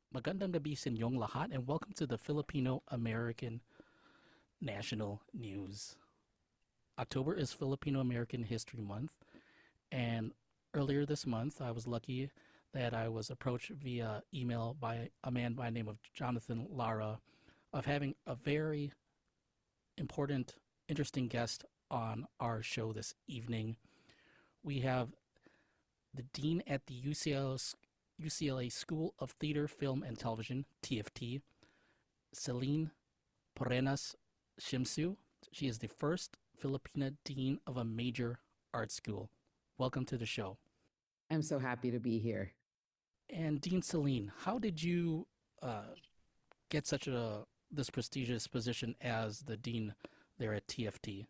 Magandang gabi sa inyong lahat and welcome to the Filipino American National News. October is Filipino American History Month, and earlier this month I was lucky that I was approached via email by a man by the name of Jonathan Lara of having a very important, interesting guest on our show this evening. We have the dean at the UCLA School of Theater, Film, and Television, TFT, Celine Porenas Shimsu. She is the first Filipina dean of a major art school. Welcome to the show. I'm so happy to be here. And Dean Celine, how did you uh, get such a this prestigious position as the dean there at TFT?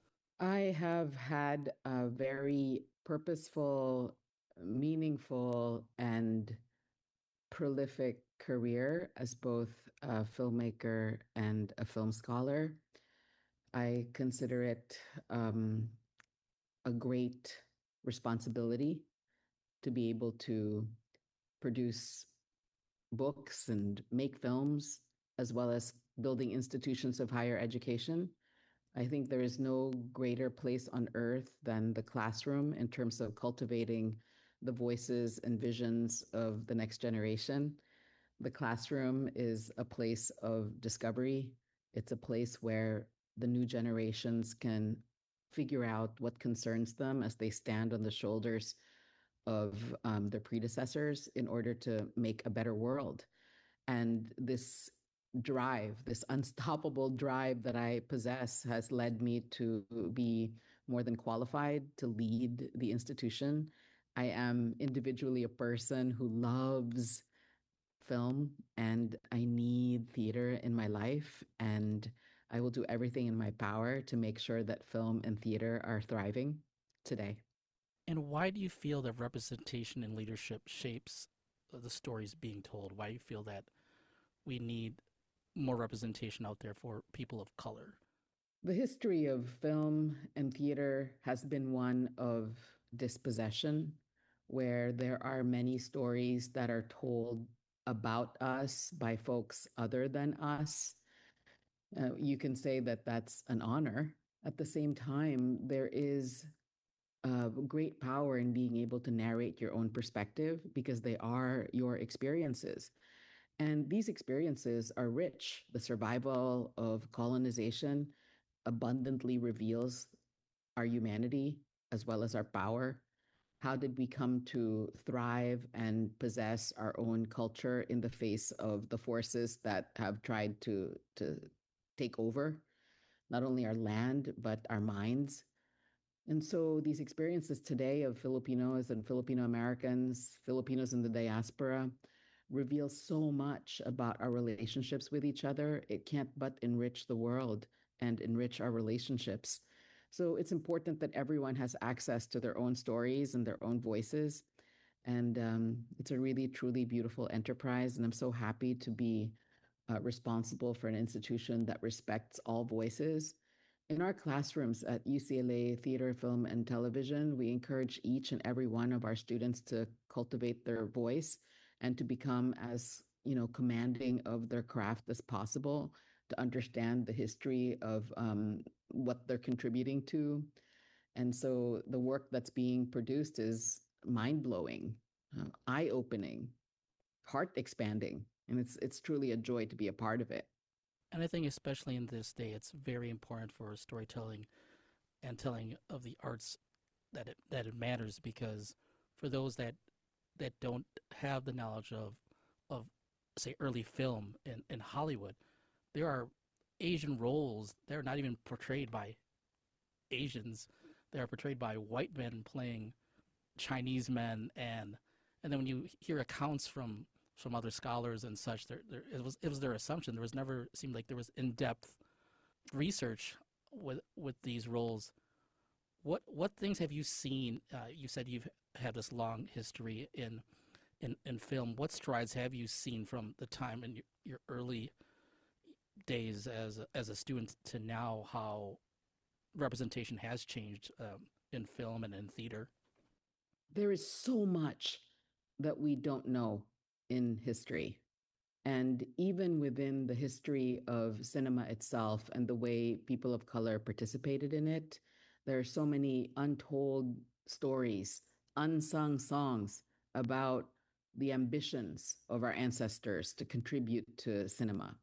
I have had a very purposeful, meaningful, and prolific career as both a filmmaker and a film scholar. I consider it um, a great responsibility to be able to produce books and make films, as well as building institutions of higher education. I think there is no greater place on earth than the classroom in terms of cultivating the voices and visions of the next generation. The classroom is a place of discovery. It's a place where the new generations can figure out what concerns them as they stand on the shoulders of their predecessors in order to make a better world. And this drive, this unstoppable drive that I possess, has led me to be more than qualified to lead the institution. I am individually a person who loves film and I need theater in my life. And I will do everything in my power to make sure that film and theater are thriving today. And why do you feel that representation and leadership shapes the stories being told? Why do you feel that we need more representation out there for people of color? The history of film and theater has been one of dispossession, where there are many stories that are told about us by folks other than us. You can say that that's an honor. At the same time, there is great power in being able to narrate your own perspective because they are your experiences. And these experiences are rich. The survival of colonization abundantly reveals our humanity as well as our power. How did we come to thrive and possess our own culture in the face of the forces that have tried to take over not only our land, but our minds? And so these experiences today of Filipinos and Filipino Americans, Filipinos in the diaspora, reveal so much about our relationships with each other. It can't but enrich the world and enrich our relationships. So it's important that everyone has access to their own stories and their own voices. And it's a really, truly beautiful enterprise. And I'm so happy to be responsible for an institution that respects all voices. In our classrooms at UCLA Theater, Film, and Television, we encourage each and every one of our students to cultivate their voice and to become as commanding of their craft as possible, to understand the history of what they're contributing to. And so the work that's being produced is mind blowing, eye opening, heart expanding, and it's truly a joy to be a part of it. And I think, especially in this day, it's very important for storytelling and telling of the arts that it matters because for those that don't have the knowledge of say early film in Hollywood, there are Asian roles that are not even portrayed by Asians. They are portrayed by white men playing Chinese men, and then when you hear accounts from other scholars and such, it was their assumption. There was never seemed like there was in depth research with these roles. What things have you seen? You said you've had this long history in film. What strides have you seen from the time in your early days as a student to now? How representation has changed in film and in theater? There is so much that we don't know in history. And even within the history of cinema itself and the way people of color participated in it, there are so many untold stories, unsung songs about the ambitions of our ancestors to contribute to cinema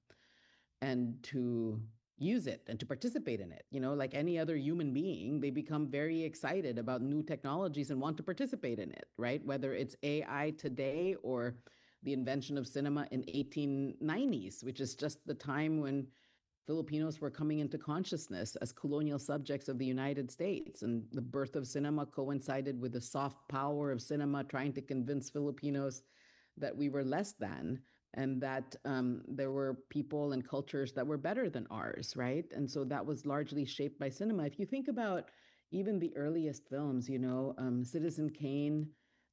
and to use it and to participate in it. You know, like any other human being, they become very excited about new technologies and want to participate in it, right? Whether it's AI today or the invention of cinema in 1890s, which is just the time when Filipinos were coming into consciousness as colonial subjects of the United States. And the birth of cinema coincided with the soft power of cinema trying to convince Filipinos that we were less than and that there were people and cultures that were better than ours, right? And so that was largely shaped by cinema. If you think about even the earliest films, Citizen Kane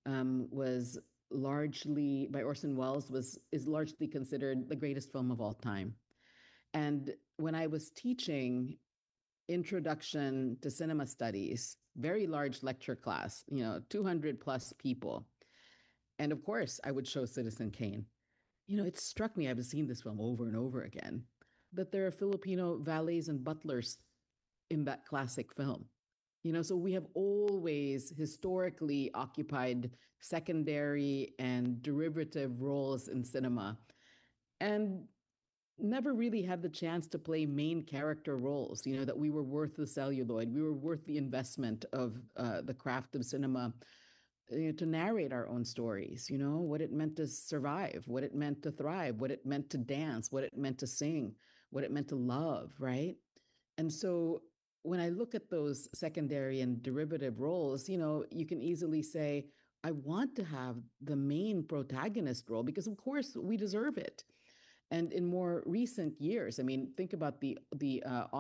was largely by Orson Welles was is largely considered the greatest film of all time. And when I was teaching introduction to cinema studies, very large lecture class, 200 plus people. And of course, I would show Citizen Kane. It struck me, I've seen this film over and over again, that there are Filipino valets and butlers in that classic film. So we have always historically occupied secondary and derivative roles in cinema and never really had the chance to play main character roles, that we were worth the celluloid, we were worth the investment of the craft of cinema, to narrate our own stories, what it meant to survive, what it meant to thrive, what it meant to dance, what it meant to sing, what it meant to love, right? And so when I look at those secondary and derivative roles, you can easily say, I want to have the main protagonist role because, of course, we deserve it. And in more recent years, I mean, think about the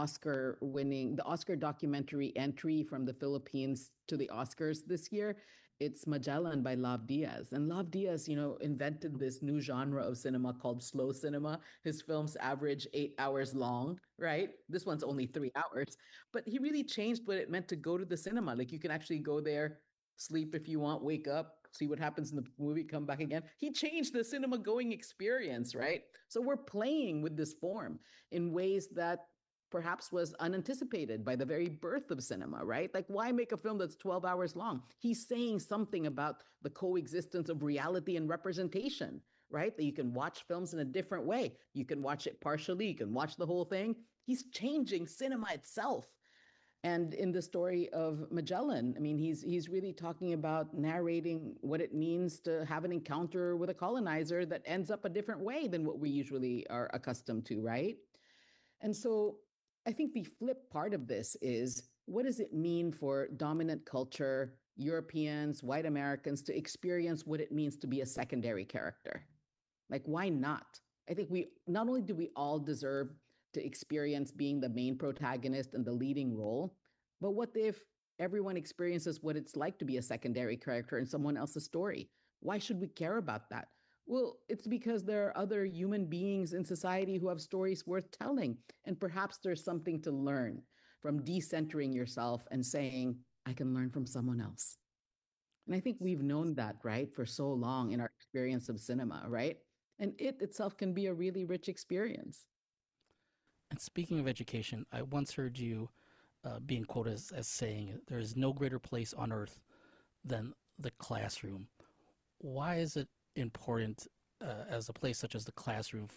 the Oscar documentary entry from the Philippines to the Oscars this year. It's Magellan by Lav Diaz. And Lav Diaz, invented this new genre of cinema called slow cinema. His films average 8 hours long, right? This one's only 3 hours. But he really changed what it meant to go to the cinema. Like you can actually go there, sleep if you want, wake up, see what happens in the movie, come back again. He changed the cinema going experience, right? So we're playing with this form in ways that perhaps was unanticipated by the very birth of cinema, right? Like, why make a film that's 12 hours long? He's saying something about the coexistence of reality and representation, right? That you can watch films in a different way. You can watch it partially, you can watch the whole thing. He's changing cinema itself. And in the story of Magellan, I mean, he's really talking about narrating what it means to have an encounter with a colonizer that ends up a different way than what we usually are accustomed to, right? And so I think the flip part of this is what does it mean for dominant culture, Europeans, white Americans to experience what it means to be a secondary character? Like, why not? I think we not only do we all deserve to experience being the main protagonist and the leading role, but what if everyone experiences what it's like to be a secondary character in someone else's story? Why should we care about that? Well, it's because there are other human beings in society who have stories worth telling. And perhaps there's something to learn from decentering yourself and saying, I can learn from someone else. And I think we've known that, right, for so long in our experience of cinema, right? And it itself can be a really rich experience. And speaking of education, I once heard you being quoted as saying, there is no greater place on earth than the classroom. Why is it important as a place such as the classroom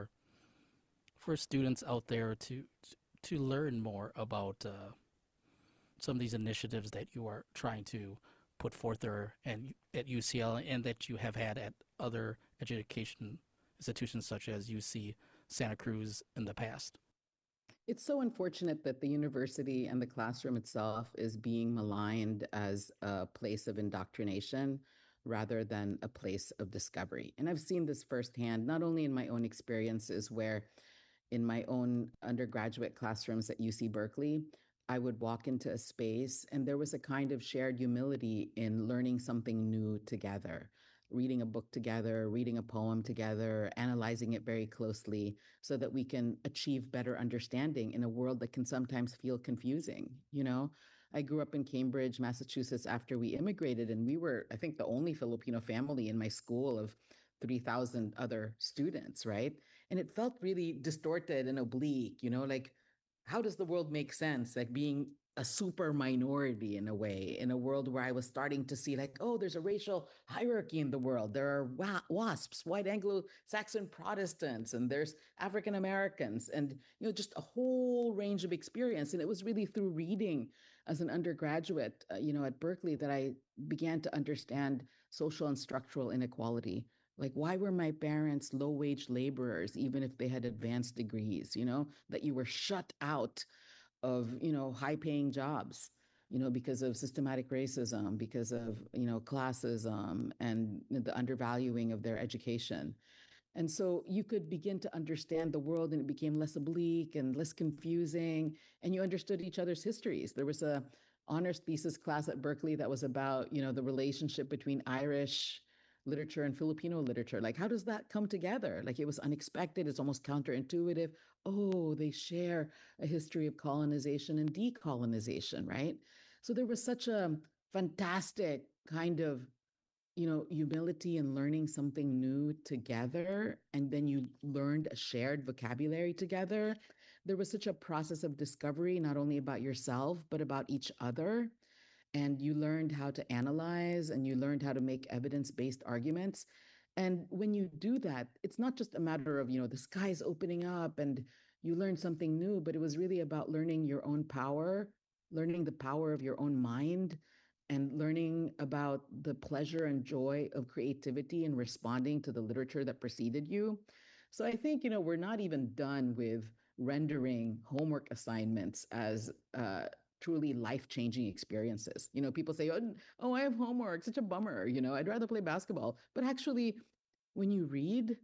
for students out there to learn more about some of these initiatives that you are trying to put forth there and at UCL and that you have had at other education institutions such as UC Santa Cruz in the past? It's so unfortunate that the university and the classroom itself is being maligned as a place of indoctrination rather than a place of discovery. And I've seen this firsthand, not only in my own experiences, where in my own undergraduate classrooms at UC Berkeley, I would walk into a space and there was a kind of shared humility in learning something new together, reading a book together, reading a poem together, analyzing it very closely so that we can achieve better understanding in a world that can sometimes feel confusing. I grew up in Cambridge, Massachusetts after we immigrated, and we were, I think, the only Filipino family in my school of 3,000 other students, right? And it felt really distorted and oblique, like how does the world make sense? Like being a super minority in a way, in a world where I was starting to see, like, oh, there's a racial hierarchy in the world. There are WASPs, white Anglo Saxon Protestants, and there's African Americans, and, just a whole range of experience. And it was really through reading as an undergraduate, at Berkeley that I began to understand social and structural inequality. Like, why were my parents low wage laborers, even if they had advanced degrees, that you were shut out of, high paying jobs, because of systematic racism, because of, classism and the undervaluing of their education. And so you could begin to understand the world and it became less oblique and less confusing. And you understood each other's histories. There was a honors thesis class at Berkeley that was about, the relationship between Irish literature and Filipino literature. Like, how does that come together? Like, it was unexpected. It's almost counterintuitive. Oh, they share a history of colonization and decolonization, right? So there was such a fantastic kind of humility and learning something new together. And then you learned a shared vocabulary together. There was such a process of discovery, not only about yourself, but about each other. And you learned how to analyze and you learned how to make evidence based arguments. And when you do that, it's not just a matter of, the sky's opening up and you learn something new, but it was really about learning your own power, learning the power of your own mind, and learning about the pleasure and joy of creativity and responding to the literature that preceded you. So I think, we're not even done with rendering homework assignments as truly life-changing experiences. People say, oh, I have homework, such a bummer, I'd rather play basketball. But actually, when you read,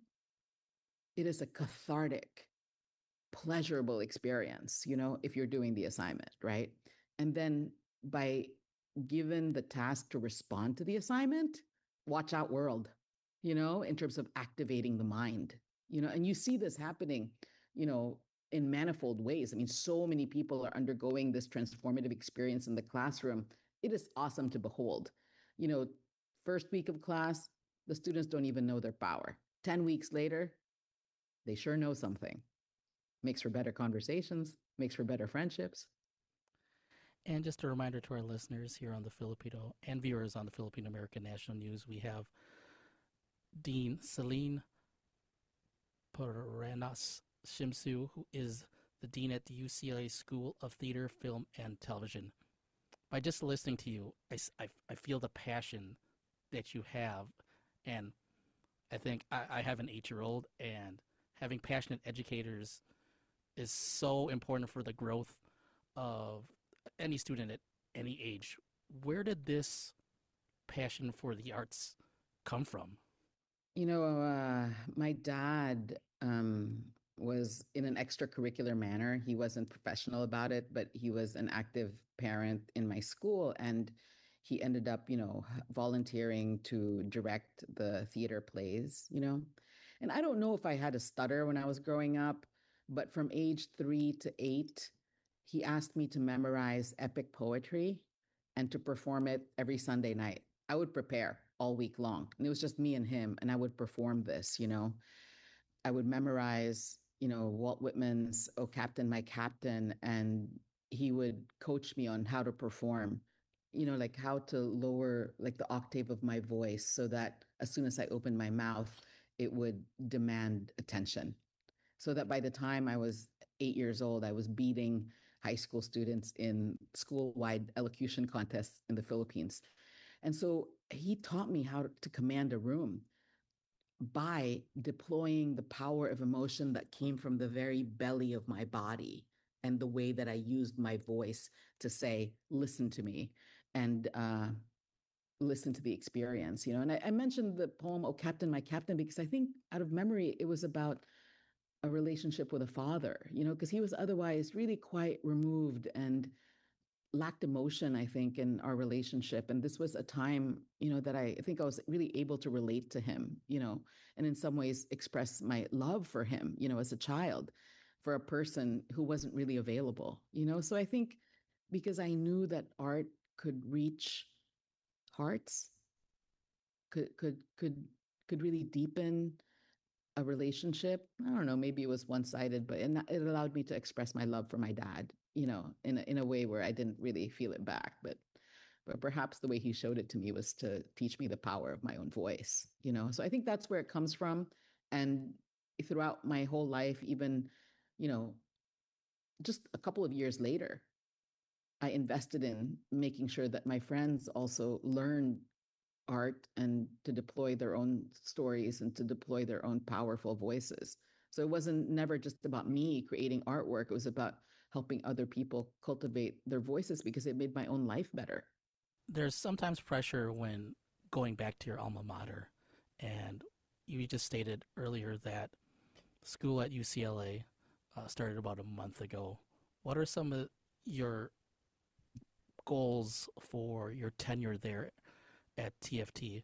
it is a cathartic, pleasurable experience, if you're doing the assignment, right? And then by given the task to respond to the assignment, watch out world, in terms of activating the mind, and you see this happening, in manifold ways. I mean, so many people are undergoing this transformative experience in the classroom. It is awesome to behold. You know, first week of class, the students don't even know their power. 10 weeks later, they sure know something. Makes for better conversations, makes for better friendships. And just a reminder to our listeners here on the Filipino and viewers on the Filipino American National News, we have Dean Celine Perenas Shimsu, who is the dean at the UCLA School of Theater, Film, and Television. By just listening to you, I feel the passion that you have. And I think I have an 8-year-old, and having passionate educators is so important for the growth of any student at any age. Where did this passion for the arts come from? My dad was in an extracurricular manner. He wasn't professional about it, but he was an active parent in my school. And he ended up, volunteering to direct the theater plays. And I don't know if I had a stutter when I was growing up, but from age 3 to 8, he asked me to memorize epic poetry and to perform it every Sunday night. I would prepare all week long. And it was just me and him. And I would perform this. I would memorize, Walt Whitman's Oh Captain, My Captain. And he would coach me on how to perform, like how to lower like the octave of my voice so that as soon as I opened my mouth, it would demand attention. So that by the time I was 8 years old, I was beating high school students in school-wide elocution contests in the Philippines. And so he taught me how to command a room by deploying the power of emotion that came from the very belly of my body and the way that I used my voice to say, listen to me and listen to the experience. And I mentioned the poem, Oh Captain, My Captain, because I think out of memory, it was about a relationship with a father, because he was otherwise really quite removed and lacked emotion, I think, in our relationship. And this was a time, that I think I was really able to relate to him, and in some ways express my love for him, as a child, for a person who wasn't really available. So I think because I knew that art could reach hearts, could could really deepen a relationship. I don't know, maybe it was one-sided, but it allowed me to express my love for my dad, in a way where I didn't really feel it back. But perhaps the way he showed it to me was to teach me the power of my own voice. So I think that's where it comes from. And throughout my whole life, even, you know, just a couple of years later, I invested in making sure that my friends also learned art and to deploy their own stories and to deploy their own powerful voices. So it wasn't never just about me creating artwork. It was about helping other people cultivate their voices because it made my own life better. There's sometimes pressure when going back to your alma mater, and you just stated earlier that school at UCLA started about a month ago. What are some of your goals for your tenure there at TFT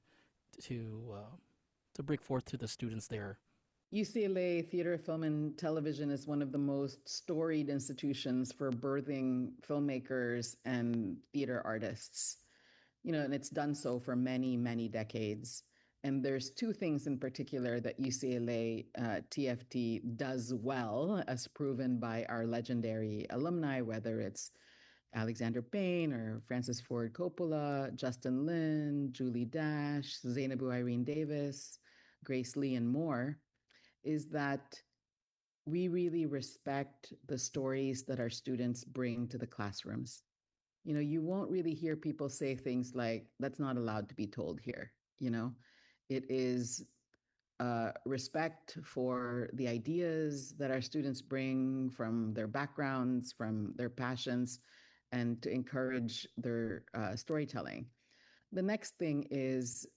to bring forth to the students there? UCLA Theater, Film, and Television is one of the most storied institutions for birthing filmmakers and theater artists. And it's done so for many, many decades. And there's two things in particular that UCLA TFT does well, as proven by our legendary alumni, whether it's Alexander Payne or Francis Ford Coppola, Justin Lin, Julie Dash, Zainabu Irene Davis, Grace Lee, and more, is that we really respect the stories that our students bring to the classrooms. You won't really hear people say things like, that's not allowed to be told here. It is respect for the ideas that our students bring from their backgrounds, from their passions, and to encourage their storytelling. The next thing is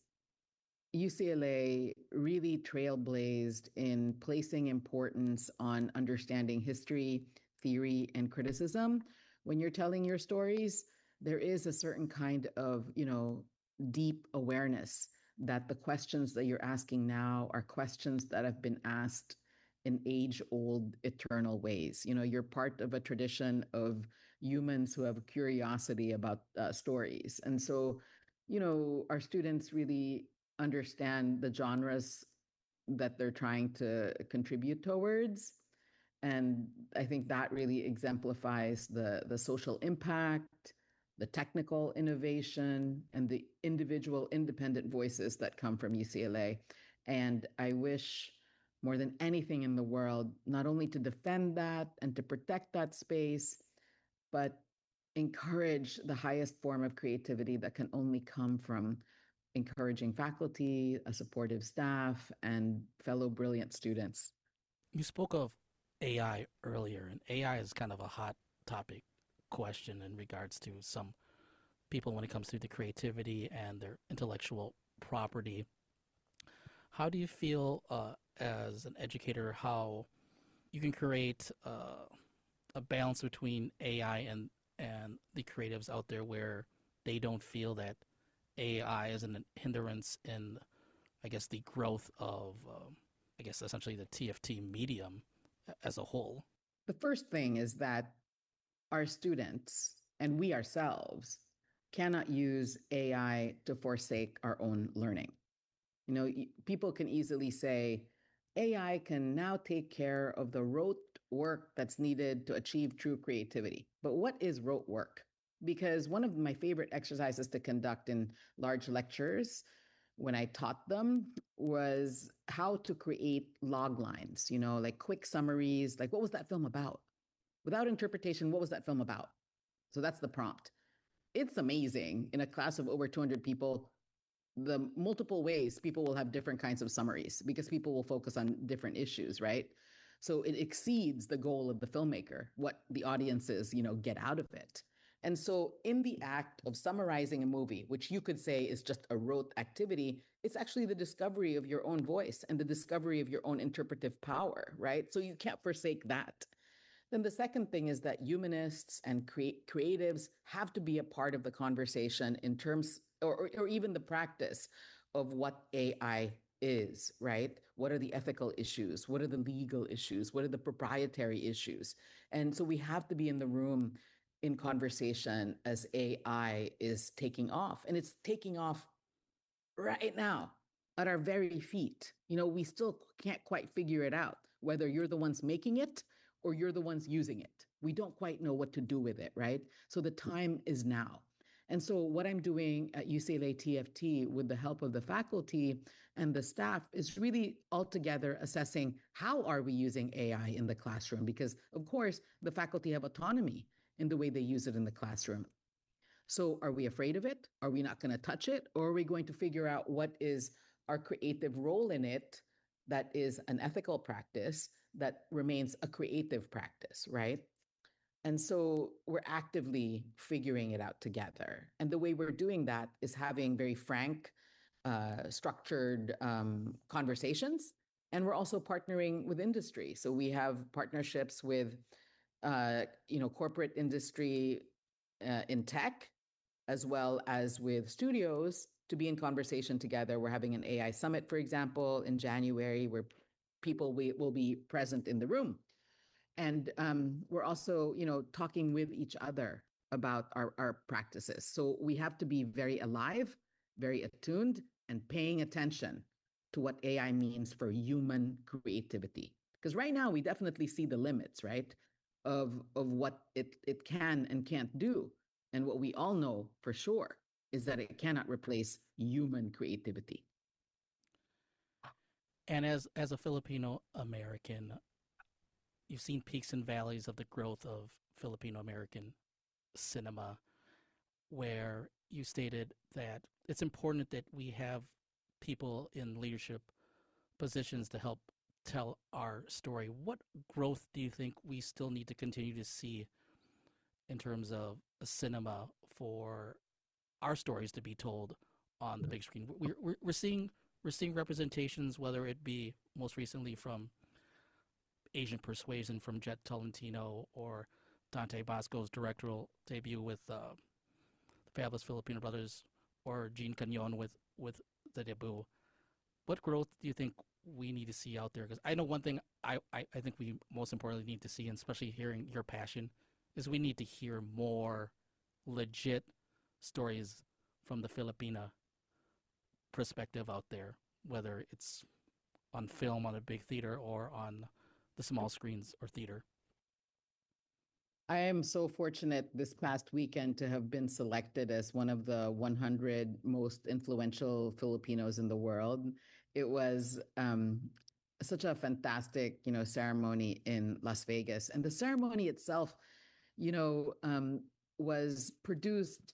UCLA really trailblazed in placing importance on understanding history, theory, and criticism. When you're telling your stories, there is a certain kind of, deep awareness that the questions that you're asking now are questions that have been asked in age old, eternal ways. You're part of a tradition of humans who have a curiosity about stories. And so, our students really understand the genres that they're trying to contribute towards. And I think that really exemplifies the social impact, the technical innovation, and the individual independent voices that come from UCLA. And I wish more than anything in the world, not only to defend that and to protect that space, but encourage the highest form of creativity that can only come from encouraging faculty, a supportive staff, and fellow brilliant students. You spoke of AI earlier, and AI is kind of a hot topic question in regards to some people when it comes to the creativity and their intellectual property. How do you feel as an educator how you can create a balance between AI and the creatives out there where they don't feel that AI is an hindrance in, I guess, the growth of, I guess, essentially the TFT medium as a whole? The first thing is that our students and we ourselves cannot use AI to forsake our own learning. People can easily say AI can now take care of the rote work that's needed to achieve true creativity. But what is rote work? Because one of my favorite exercises to conduct in large lectures when I taught them was how to create log lines, like quick summaries, like what was that film about? Without interpretation, what was that film about? So that's the prompt. It's amazing in a class of over 200 people, the multiple ways people will have different kinds of summaries because people will focus on different issues, right? So it exceeds the goal of the filmmaker, what the audiences, get out of it. And so in the act of summarizing a movie, which you could say is just a rote activity, it's actually the discovery of your own voice and the discovery of your own interpretive power, right? So you can't forsake that. Then the second thing is that humanists and creatives have to be a part of the conversation in terms, or even the practice of what AI is, right? What are the ethical issues? What are the legal issues? What are the proprietary issues? And so we have to be in the room in conversation as AI is taking off, and it's taking off right now. at our very feet. We still can't quite figure it out, whether you're the ones making it or you're the ones using it. We don't quite know what to do with it, right? So the time is now. And so, what I'm doing at UCLA TFT with the help of the faculty and the staff is really altogether assessing how are we using AI in the classroom? Because, of course, the faculty have autonomy in the way they use it in the classroom. So, are we afraid of it? Are we not going to touch it? Or are we going to figure out what is our creative role in it that is an ethical practice that remains a creative practice, right? And so we're actively figuring it out together. And the way we're doing that is having very frank, structured conversations. And we're also partnering with industry. So we have partnerships with, corporate industry in tech, as well as with studios to be in conversation together. We're having an AI summit, for example, in January, where people will be present in the room. And we're also, talking with each other about our practices. So we have to be very alive, very attuned, and paying attention to what AI means for human creativity. Because right now we definitely see the limits, right, of what it can and can't do. And what we all know for sure is that it cannot replace human creativity. And as a Filipino American, you've seen peaks and valleys of the growth of Filipino American cinema, where you stated that it's important that we have people in leadership positions to help tell our story. What growth do you think we still need to continue to see in terms of a cinema for our stories to be told on the big screen? We're seeing representations, whether it be most recently from Asian Persuasion from Jet Tolentino or Dante Bosco's directorial debut with the Fabulous Filipino Brothers, or Gene Canyon with the debut. What growth do you think we need to see out there? Because I know one thing I think we most importantly need to see, and especially hearing your passion, is we need to hear more legit stories from the Filipina perspective out there, whether it's on film on a big theater or on the small screens or theater. I am so fortunate this past weekend to have been selected as one of the 100 most influential Filipinos in the world. It was such a fantastic, ceremony in Las Vegas, and the ceremony itself, you know, um, was produced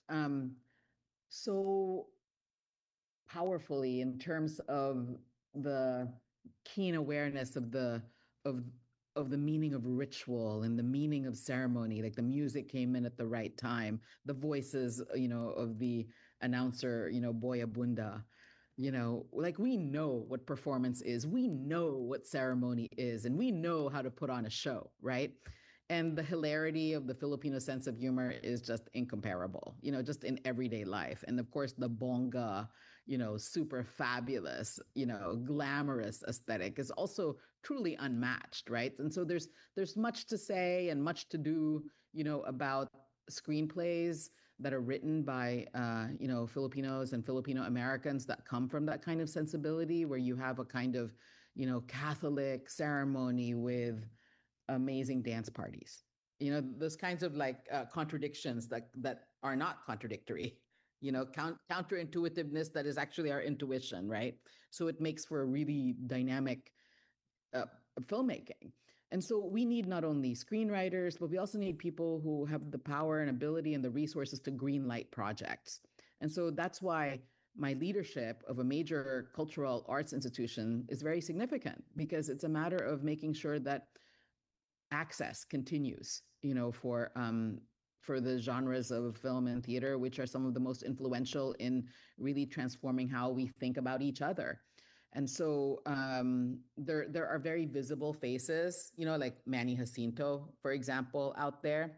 so powerfully in terms of the keen awareness of of the meaning of ritual and the meaning of ceremony. Like the music came in at the right time, the voices, of the announcer, Boya Bunda. Like we know what performance is, we know what ceremony is, and we know how to put on a show, right? And the hilarity of the Filipino sense of humor is just incomparable, just in everyday life. And of course, the bonga, super fabulous, glamorous aesthetic is also truly unmatched, right? And so there's much to say and much to do, about screenplays that are written by Filipinos and Filipino Americans that come from that kind of sensibility, where you have a kind of Catholic ceremony with amazing dance parties. Those kinds of like contradictions that are not contradictory. Counterintuitiveness that is actually our intuition, right? So it makes for a really dynamic uh, filmmaking. And so we need not only screenwriters, but we also need people who have the power and ability and the resources to greenlight projects. And so that's why my leadership of a major cultural arts institution is very significant, because it's a matter of making sure that access continues, for the genres of film and theater, which are some of the most influential in really transforming how we think about each other. And so there are very visible faces, like Manny Jacinto, for example, out there.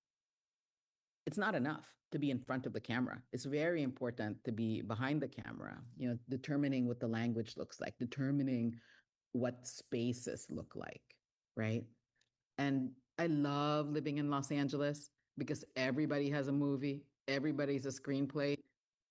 It's not enough to be in front of the camera. It's very important to be behind the camera, determining what the language looks like, determining what spaces look like, right? And I love living in Los Angeles because everybody has a movie, everybody's a screenplay.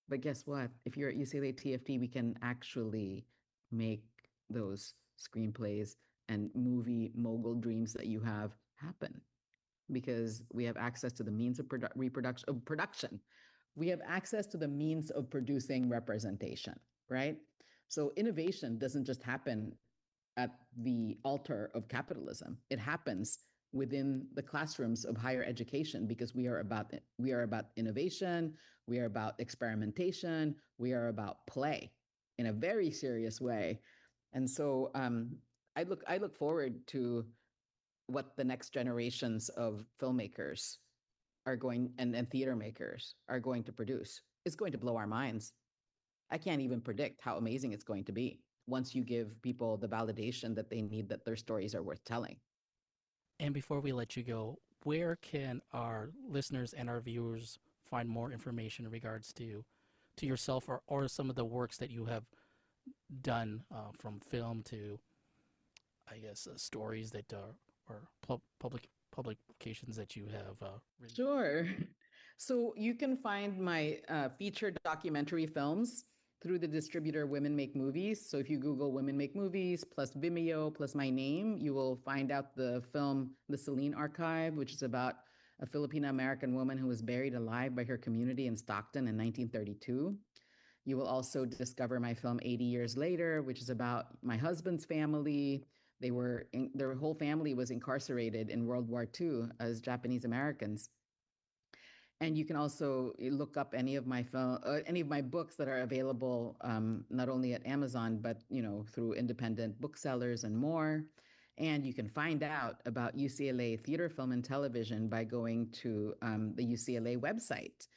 But guess what? If you're at UCLA TFT, we can actually make those screenplays and movie mogul dreams that you have happen because we have access to the means of production. We have access to the means of producing representation, right? So innovation doesn't just happen at the altar of capitalism. It happens within the classrooms of higher education because we are about innovation, we are about experimentation, we are about play in a very serious way. And so I look forward to what the next generations of filmmakers are going and theater makers are going to produce. It's going to blow our minds. I can't even predict how amazing it's going to be once you give people the validation that they need that their stories are worth telling. And before we let you go, where can our listeners and our viewers find more information in regards to yourself or some of the works that you have done from film to, I guess, stories that or publications that you have written? Sure. So you can find my feature documentary films through the distributor Women Make Movies. So if you Google Women Make Movies plus Vimeo plus my name, you will find out the film The Celine Archive, which is about a Filipino American woman who was buried alive by her community in Stockton in 1932. You will also discover my film 80 Years Later, which is about my husband's family. Their whole family was incarcerated in World War II as Japanese Americans. And you can also look up any of my books that are available not only at Amazon but through independent booksellers and more. And you can find out about UCLA Theater, Film, and Television by going to the UCLA website,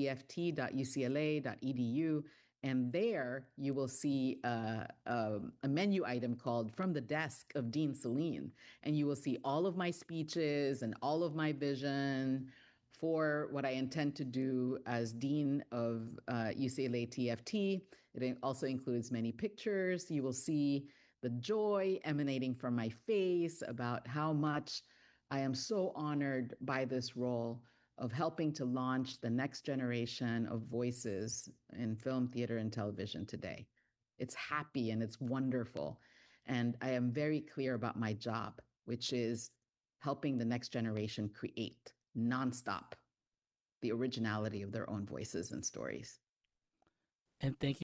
tft.ucla.edu. And there you will see a menu item called From the Desk of Dean Celine. And you will see all of my speeches and all of my vision for what I intend to do as Dean of UCLA TFT. It also includes many pictures. You will see the joy emanating from my face about how much I am so honored by this role of helping to launch the next generation of voices in film, theater, and television today. It's happy and it's wonderful. And I am very clear about my job, which is helping the next generation create nonstop the originality of their own voices and stories. And thank you